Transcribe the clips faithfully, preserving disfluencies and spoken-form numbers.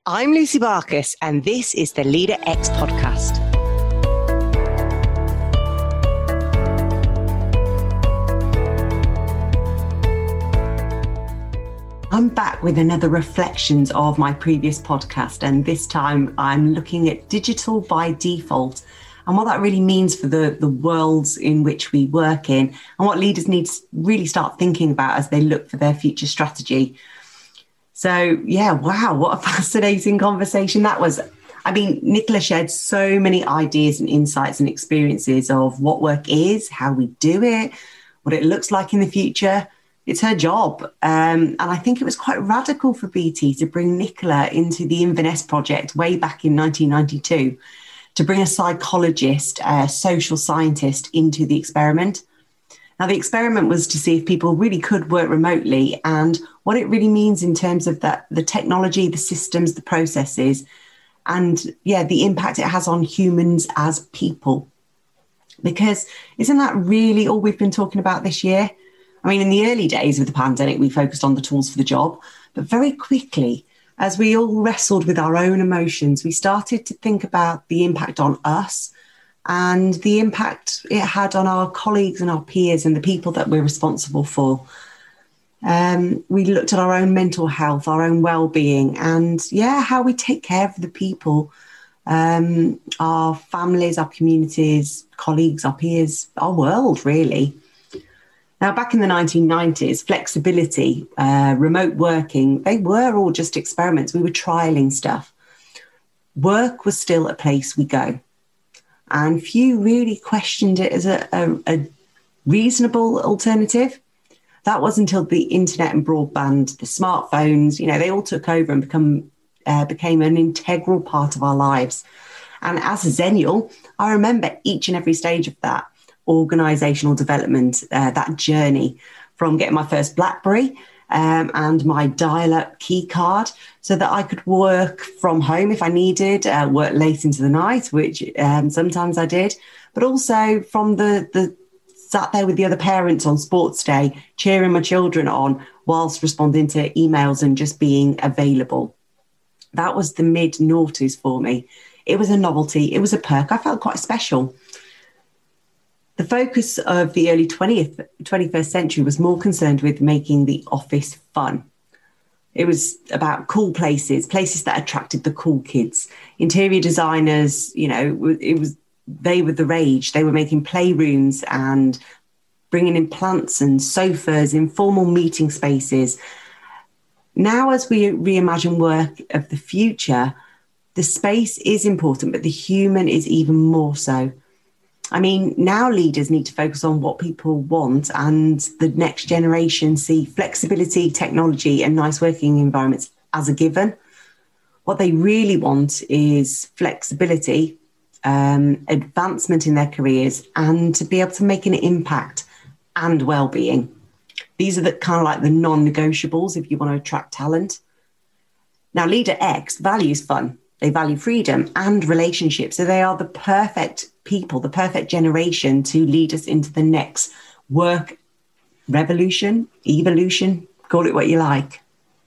I'm Lucy Barkus, and this is the Leader X podcast. I'm back with another reflections of my previous podcast, and this time I'm looking at digital by default and what that really means for the, the worlds in which we work in, and what leaders need to really start thinking about as they look for their future strategy. So, yeah, wow, what a fascinating conversation that was. I mean, Nicola shared so many ideas and insights and experiences of what work is, how we do it, what it looks like in the future. It's her job. Um, and I think it was quite radical for B T to bring Nicola into the Inverness project way back in nineteen ninety-two, to bring a psychologist, a social scientist into the experiment. Now, the experiment was to see if people really could work remotely and what it really means in terms of that, the technology, the systems, the processes, and, yeah, the impact it has on humans as people. Because isn't that really all we've been talking about this year? I mean, in the early days of the pandemic, we focused on the tools for the job, but very quickly, as we all wrestled with our own emotions, we started to think about the impact on us and the impact it had on our colleagues and our peers and the people that we're responsible for. Um, we looked at our own mental health, our own well-being, and, yeah, how we take care of the people, um, our families, our communities, colleagues, our peers, our world, really. Now, back in the nineteen nineties, flexibility, uh, remote working, they were all just experiments. We were trialing stuff. Work was still a place we go. And few really questioned it as a, a, a reasonable alternative. That was until the internet and broadband, the smartphones, you know, they all took over and become uh, became an integral part of our lives. And as a Xennial, I remember each and every stage of that organisational development, uh, that journey from getting my first BlackBerry um, and my dial-up key card so that I could work from home if I needed, uh, work late into the night, which um, sometimes I did, but also from the, the sat there with the other parents on sports day, cheering my children on whilst responding to emails and just being available. That was the mid-noughties for me. It was a novelty. It was a perk. I felt quite special. The focus of the early twentieth, twenty-first century was more concerned with making the office fun. It was about cool places, places that attracted the cool kids. Interior designers, you know, it was they were the rage. They were making playrooms and bringing in plants and sofas, informal meeting spaces. Now, as we reimagine work of the future, the space is important, but the human is even more so. I mean, now leaders need to focus on what people want, and the next generation see flexibility, technology, and nice working environments as a given. What they really want is flexibility, um, advancement in their careers, and to be able to make an impact and well-being. These are the kind of like the non-negotiables if you want to attract talent. Now, Leader X values fun. They value freedom and relationships. So they are the perfect people, the perfect generation to lead us into the next work revolution, evolution, call it what you like.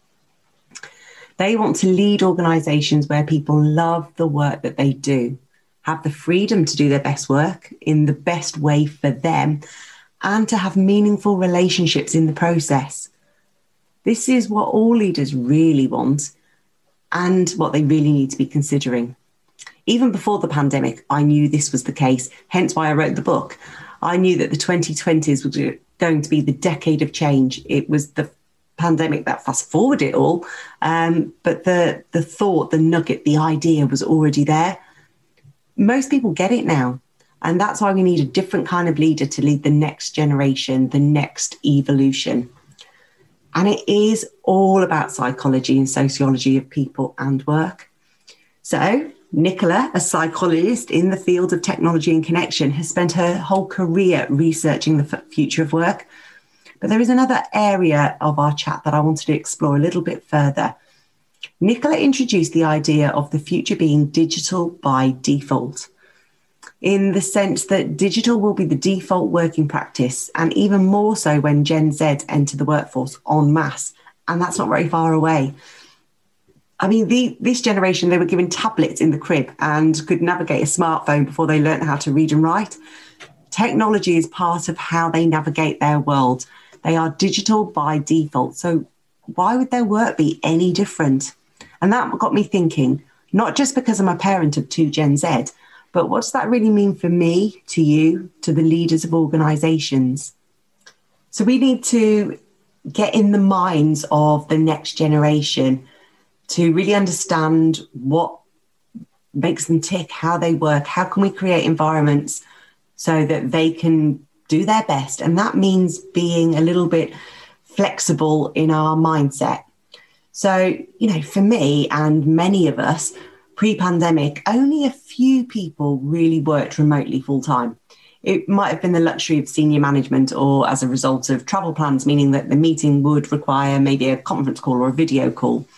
They want to lead organisations where people love the work that they do, have the freedom to do their best work in the best way for them, and to have meaningful relationships in the process. This is what all leaders really want, and what they really need to be considering. Even before the pandemic, I knew this was the case, hence why I wrote the book. I knew that the twenty twenties was going to be the decade of change. It was the pandemic that fast forwarded it all, um, but the, the thought, the nugget, the idea was already there. Most people get it now, and that's why we need a different kind of leader to lead the next generation, the next evolution. And it is all about psychology and sociology of people and work. So Nicola, a psychologist in the field of technology and connection, has spent her whole career researching the f- future of work. But there is another area of our chat that I wanted to explore a little bit further. Nicola introduced the idea of the future being digital by default, in the sense that digital will be the default working practice, and even more so when Gen Z enter the workforce en masse, and that's not very far away. I mean, the, this generation, they were given tablets in the crib and could navigate a smartphone before they learned how to read and write. Technology is part of how they navigate their world. They are digital by default. So why would their work be any different? And that got me thinking, not just because I'm a parent of two Gen Z, but what does that really mean for me, to you, to the leaders of organizations? So we need to get in the minds of the next generation to really understand what makes them tick, how they work, how can we create environments so that they can do their best. And that means being a little bit flexible in our mindset. So, you know, for me and many of us, pre-pandemic, only a few people really worked remotely full time. It might have been the luxury of senior management or as a result of travel plans, meaning that the meeting would require maybe a conference call or a video call.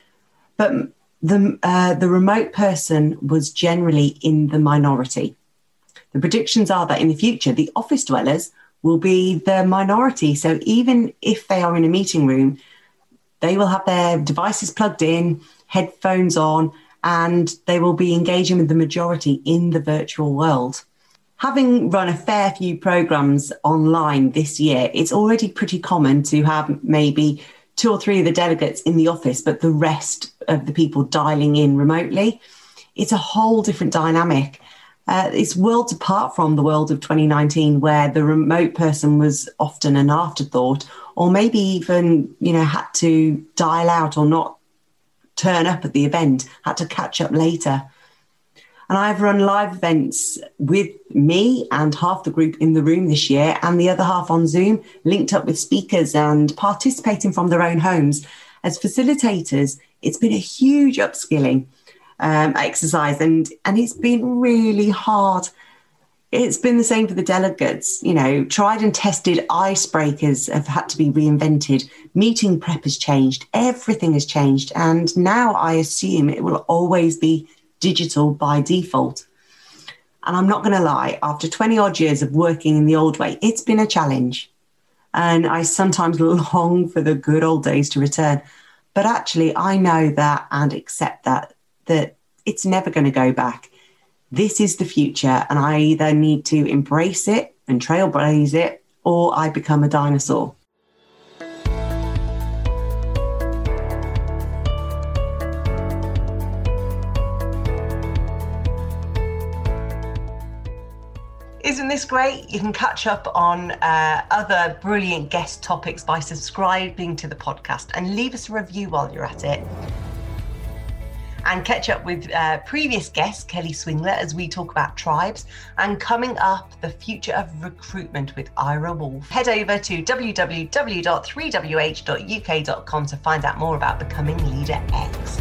But the, uh, the remote person was generally in the minority. The predictions are that in the future, the office dwellers will be the minority. So even if they are in a meeting room, they will have their devices plugged in, headphones on, and they will be engaging with the majority in the virtual world. Having run a fair few programs online this year, it's already pretty common to have maybe two or three of the delegates in the office, but the rest of the people dialing in remotely. It's a whole different dynamic. Uh, it's worlds apart from the world of twenty nineteen, where the remote person was often an afterthought, or maybe even, you know, had to dial out or not turn up at the event, had to catch up later. And I've run live events with me and half the group in the room this year and the other half on Zoom, linked up with speakers and participating from their own homes. As facilitators, it's been a huge upskilling um, exercise and, and it's been really hard. It's been the same for the delegates. You know, tried and tested icebreakers have had to be reinvented. Meeting prep has changed. Everything has changed. And now I assume it will always be digital by default. And I'm not going to lie, after twenty odd years of working in the old way, it's been a challenge. And I sometimes long for the good old days to return. But actually, I know that and accept that, that it's never going to go back. This is the future, and I either need to embrace it and trailblaze it, or I become a dinosaur. Isn't this great? You can catch up on uh, other brilliant guest topics by subscribing to the podcast and leave us a review while you're at it. And catch up with uh, previous guest, Kelly Swingler, as we talk about tribes. And coming up, the future of recruitment with Ira Wolf. Head over to w w w dot three w h dot u k dot com to find out more about becoming Leader X.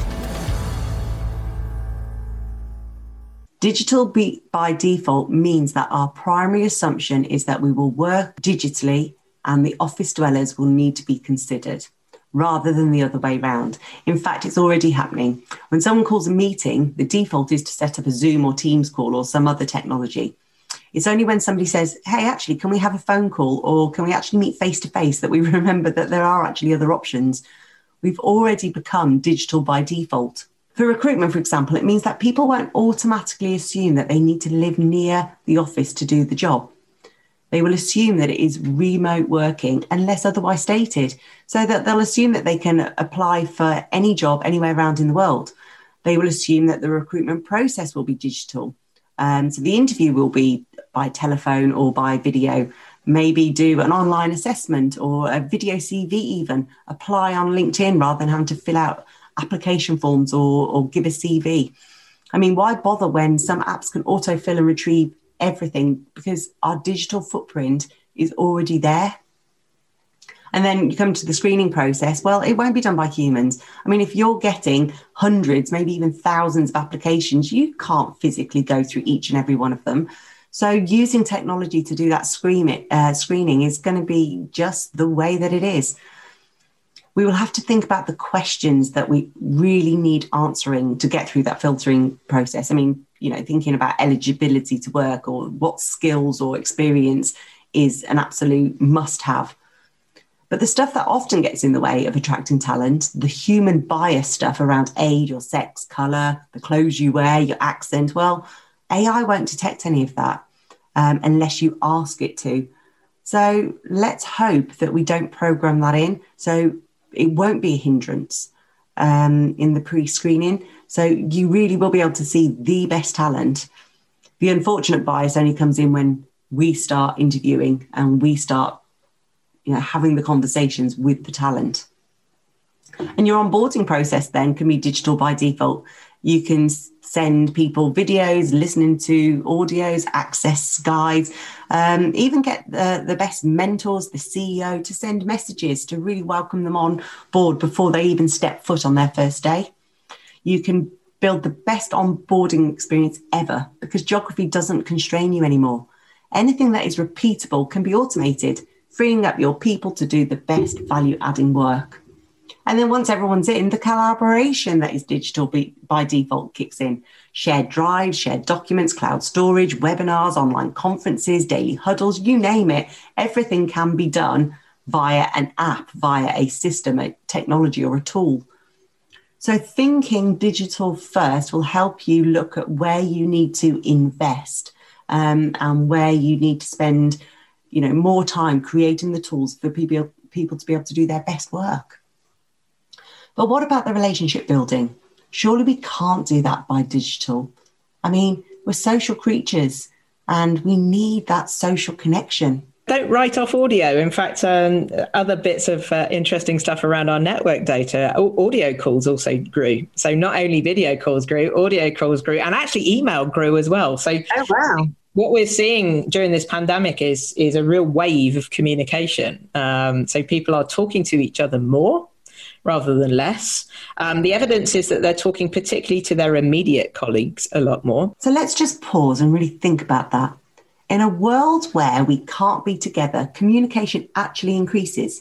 Digital by default means that our primary assumption is that we will work digitally and the office dwellers will need to be considered, rather than the other way round. In fact, it's already happening. When someone calls a meeting, the default is to set up a Zoom or Teams call or some other technology. It's only when somebody says, hey, actually, can we have a phone call or can we actually meet face to face that we remember that there are actually other options. We've already become digital by default. For recruitment, for example, it means that people won't automatically assume that they need to live near the office to do the job. They will assume that it is remote working unless otherwise stated, so that they'll assume that they can apply for any job anywhere around in the world. They will assume that the recruitment process will be digital. Um, so the interview will be by telephone or by video, maybe do an online assessment or a video C V even, apply on LinkedIn rather than having to fill out application forms or, or give a C V. I mean, why bother when some apps can autofill and retrieve everything, because our digital footprint is already there. And then you come to the screening process. Well, it won't be done by humans. I mean, if you're getting hundreds, maybe even thousands of applications, you can't physically go through each and every one of them. So using technology to do that screen, uh, screening is going to be just the way that it is. We will have to think about the questions that we really need answering to get through that filtering process. I mean, you know, thinking about eligibility to work or what skills or experience is an absolute must-have. But the stuff that often gets in the way of attracting talent, the human bias stuff around age or sex, colour, the clothes you wear, your accent, well, A I won't detect any of that um, unless you ask it to. So let's hope that we don't program that in. So it won't be a hindrance um, in the pre-screening. So you really will be able to see the best talent. The unfortunate bias only comes in when we start interviewing and we start you know, having the conversations with the talent. And your onboarding process then can be digital by default. You can send people videos, listening to audios, access guides, um, even get the, the best mentors, the C E O, to send messages to really welcome them on board before they even step foot on their first day. You can build the best onboarding experience ever because geography doesn't constrain you anymore. Anything that is repeatable can be automated, freeing up your people to do the best value-adding work. And then once everyone's in, the collaboration that is digital by default kicks in. Shared drives, shared documents, cloud storage, webinars, online conferences, daily huddles, you name it. Everything can be done via an app, via a system, a technology or a tool. So thinking digital first will help you look at where you need to invest um, and where you need to spend you know, more time creating the tools for people, people to be able to do their best work. But what about the relationship building? Surely we can't do that by digital. I mean, we're social creatures and we need that social connection. Don't write off audio. In fact, um, other bits of uh, interesting stuff around our network data, audio calls also grew. So not only video calls grew, audio calls grew, and actually email grew as well. So oh, wow. What we're seeing during this pandemic is, is a real wave of communication. Um, so people are talking to each other more rather than less. Um, the evidence is that they're talking particularly to their immediate colleagues a lot more. So let's just pause and really think about that. In a world where we can't be together, communication actually increases.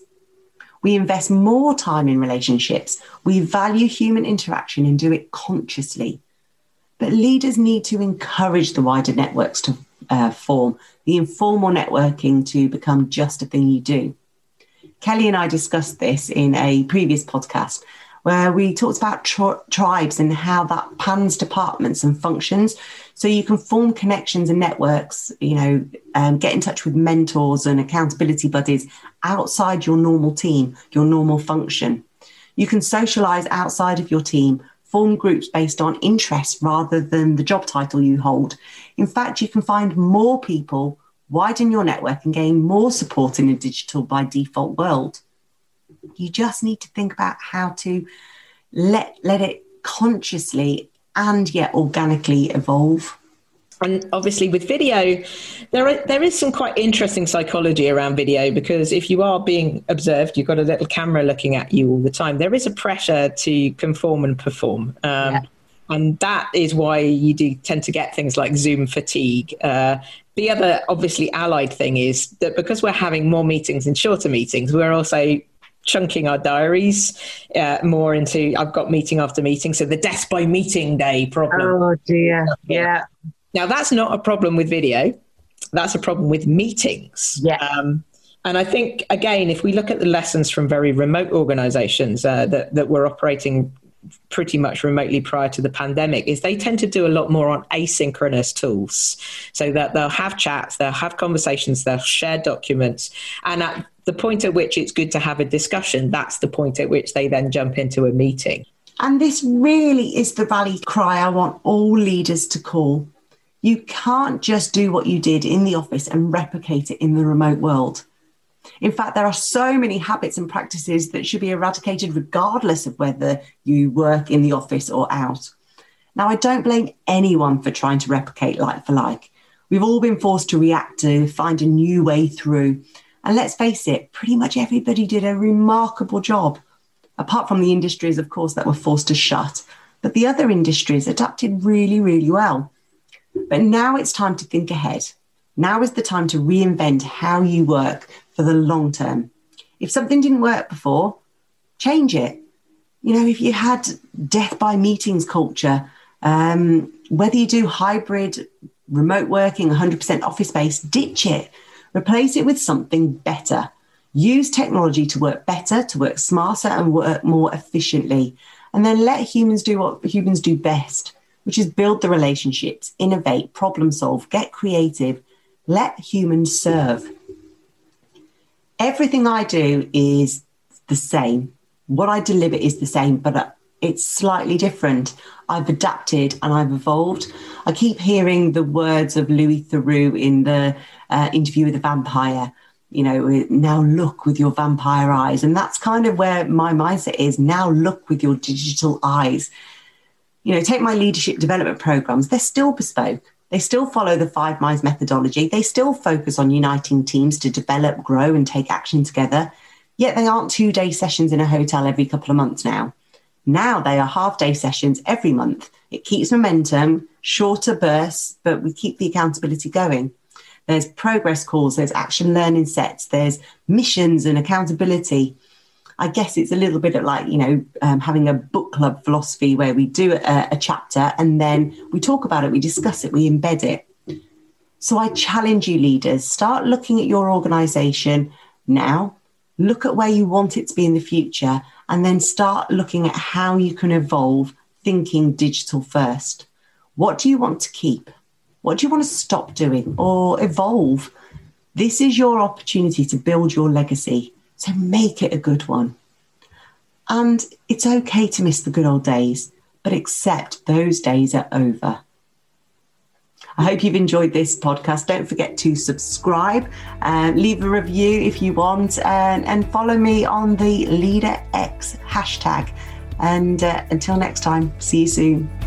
We invest more time in relationships. We value human interaction and do it consciously. But leaders need to encourage the wider networks to uh, form, the informal networking to become just a thing you do. Kelly and I discussed this in a previous podcast where we talked about tri- tribes and how that pans departments and functions. So you can form connections and networks, you know, um, get in touch with mentors and accountability buddies outside your normal team, your normal function. You can socialize outside of your team, form groups based on interests rather than the job title you hold. In fact, you can find more people, widen your network and gain more support in a digital by default world. You just need to think about how to let, let it consciously and yet organically evolve. And obviously with video, there are, there is some quite interesting psychology around video because if you are being observed, you've got a little camera looking at you all the time. There is a pressure to conform and perform. Um, yeah. And that is why you do tend to get things like Zoom fatigue. Uh, the other obviously allied thing is that because we're having more meetings and shorter meetings, we're also chunking our diaries uh, more into, I've got meeting after meeting. So the death by meeting day problem. Oh dear, yeah. Now, that's not a problem with video. That's a problem with meetings. Yeah. Um, and I think, again, if we look at the lessons from very remote organizations uh, that, that were operating pretty much remotely prior to the pandemic, is they tend to do a lot more on asynchronous tools so that they'll have chats, they'll have conversations, they'll share documents. And at the point at which it's good to have a discussion, that's the point at which they then jump into a meeting. And this really is the rally cry I want all leaders to call. You can't just do what you did in the office and replicate it in the remote world. In fact, there are so many habits and practices that should be eradicated regardless of whether you work in the office or out. Now, I don't blame anyone for trying to replicate like for like. We've all been forced to react to find a new way through. And let's face it, pretty much everybody did a remarkable job, apart from the industries, of course, that were forced to shut. But the other industries adapted really, really well. But now it's time to think ahead. Now is the time to reinvent how you work for the long term. If something didn't work before, change it. You know, if you had death by meetings culture, um, whether you do hybrid, remote working, one hundred percent office space, ditch it. Replace it with something better. Use technology to work better, to work smarter and work more efficiently. And then let humans do what humans do best, which is build the relationships, innovate, problem solve, get creative. Let humans serve. Everything I do is the same. What I deliver is the same, but it's slightly different. I've adapted and I've evolved. I keep hearing the words of Louis Theroux in the uh, Interview with the Vampire. You know, now look with your vampire eyes. And that's kind of where my mindset is. Now look with your digital eyes. You know, take my leadership development programs. They're still bespoke. They still follow the Five Minds methodology. They still focus on uniting teams to develop, grow, and take action together. Yet they aren't two-day sessions in a hotel every couple of months now. Now they are half-day sessions every month. It keeps momentum, shorter bursts, but we keep the accountability going. There's progress calls, there's action learning sets, there's missions and accountability. I guess it's a little bit of like, you know, um, having a book club philosophy where we do a, a chapter and then we talk about it, we discuss it, we embed it. So I challenge you leaders, start looking at your organization now, look at where you want it to be in the future, and then start looking at how you can evolve thinking digital first. What do you want to keep? What do you want to stop doing or evolve? This is your opportunity to build your legacy. So make it a good one. And it's okay to miss the good old days, but accept those days are over. I hope you've enjoyed this podcast. Don't forget to subscribe, and leave a review if you want, and, and follow me on the LeaderX hashtag. And uh, until next time, see you soon.